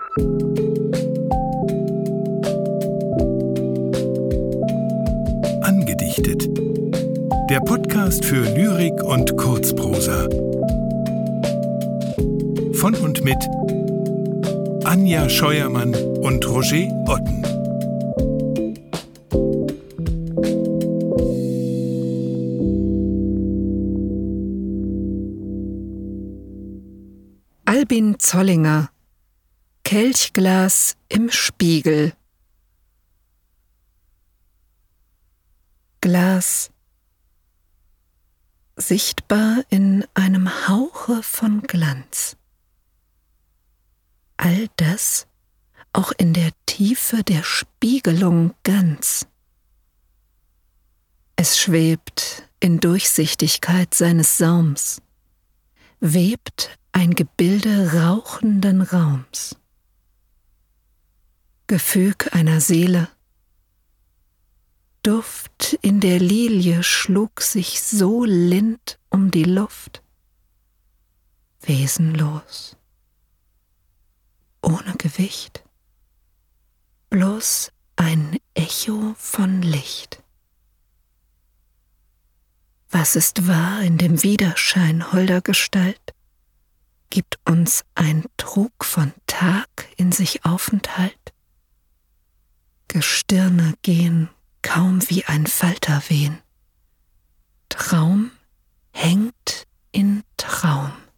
Angedichtet. Der Podcast für Lyrik und Kurzprosa. Von und mit Anja Scheuermann und Roger Otten. Albin Zollinger, Kelchglas im Spiegel. Glas, sichtbar in einem Hauche von Glanz. All das auch in der Tiefe der Spiegelung ganz. Es schwebt in Durchsichtigkeit seines Saums, webt ein Gebilde rauchenden Raums. Gefüg einer Seele, Duft in der Lilie schlug sich so lind um die Luft, wesenlos, ohne Gewicht, bloß ein Echo von Licht. Was ist wahr in dem Widerschein holder Gestalt? Gibt uns ein Trug von Tag in sich Aufenthalt? Gestirne gehen kaum wie ein Falter wehen. Traum hängt in Traum.